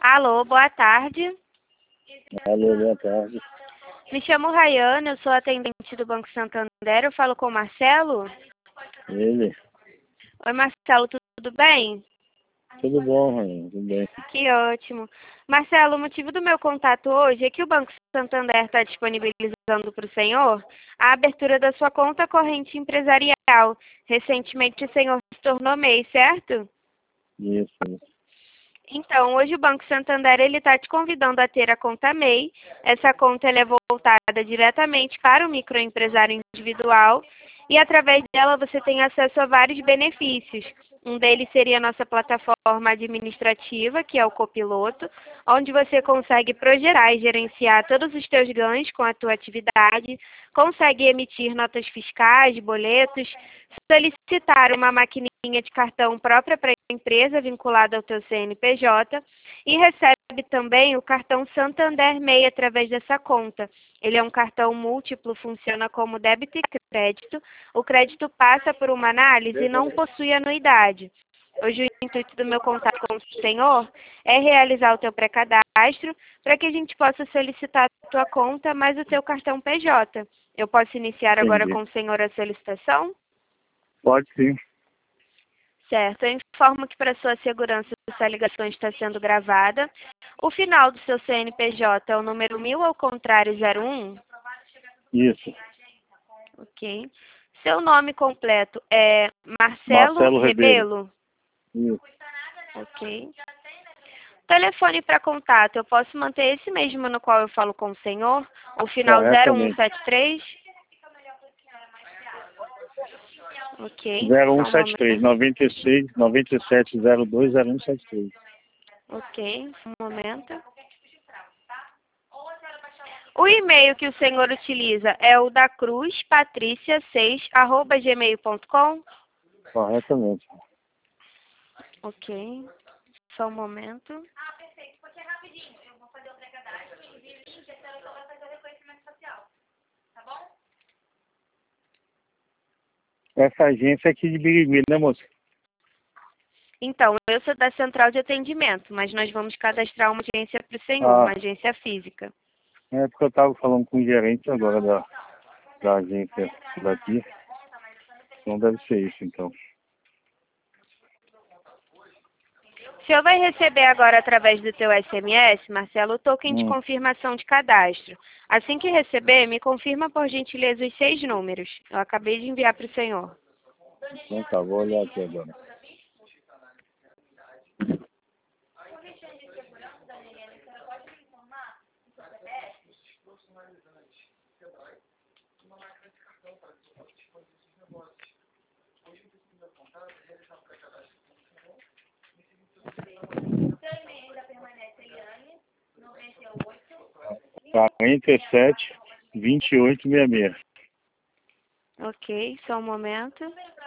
Alô, boa tarde. Alô, boa tarde. Me chamo Rayane, eu sou atendente do Banco Santander. Eu falo com o Marcelo. Ele? Oi, Marcelo, tudo bem? Tudo bom, Rayane? Tudo bem. Que ótimo. Marcelo, o motivo do meu contato hoje é que o Banco Santander está disponibilizando para o senhor a abertura da sua conta corrente empresarial. Recentemente o senhor se tornou MEI, certo? Isso. Então, hoje o Banco Santander ele está te convidando a ter a conta MEI. Essa conta ela é voltada diretamente para o microempresário individual e através dela você tem acesso a vários benefícios. Um deles seria a nossa plataforma administrativa, que é o Copiloto, onde você consegue projetar e gerenciar todos os teus ganhos com a tua atividade, consegue emitir notas fiscais, boletos, solicitar uma maquininha de cartão própria para a empresa vinculada ao teu CNPJ e recebe também o cartão Santander MEI através dessa conta. Ele é um cartão múltiplo, funciona como débito e crédito. O crédito passa por uma análise e não possui anuidade. Hoje o intuito do meu contato com o senhor é realizar o teu pré-cadastro para que a gente possa solicitar a tua conta mais o teu cartão PJ. Eu posso iniciar agora Entendi. com o senhor a solicitação? Pode sim. Certo, eu informo que para sua segurança essa ligação está sendo gravada. O final do seu CNPJ é o número 1000 ao contrário 01? Isso. Ok. Seu nome completo é Marcelo Marcelo Rebelo. Rebelo? Isso. Ok. Telefone para contato, eu posso manter esse mesmo no qual eu falo com o senhor? O final Corretamente. 0173? Ok, só um 0173 momento. 96 9702 0173. Ok, um momento. O e-mail que o senhor utiliza é o da Cruz Patrícia 6@gmail.com? Corretamente. Ok, só um momento. Essa agência é aqui de Birigui, né, moça? Então, eu sou da central de atendimento, mas nós vamos cadastrar uma agência para o senhor, Ah, uma agência física. é porque eu estava falando com o gerente agora da agência daqui. Não deve ser isso, então. O senhor vai receber agora através do teu SMS, Marcelo, o token de Hum. confirmação de cadastro. Assim que receber, me confirma por gentileza os 6 números. Eu acabei de enviar para o senhor. Então tá, vou olhar aqui agora. Tá, 47 28 66. Ok, só um momento.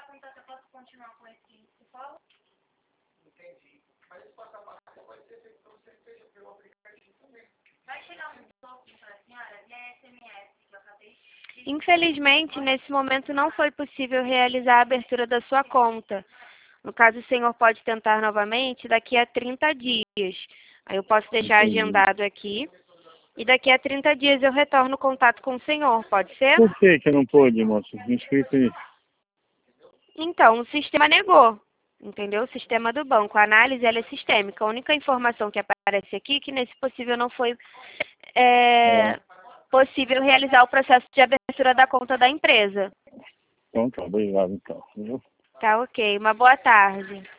Infelizmente, nesse momento não foi possível realizar a abertura da sua conta. No caso, o senhor pode tentar novamente daqui a 30 dias. Aí eu posso deixar Entendi. agendado aqui. E daqui a 30 dias eu retorno o contato com o senhor, pode ser? Por que não pôde, moço? Me explica aí. Então, o sistema negou, entendeu? O sistema do banco. A análise ela é sistêmica. A única informação que aparece aqui é que nesse possível não foi É. possível realizar o processo de abertura da conta da empresa. Então tá, obrigado então. Viu? Tá ok. Uma boa tarde.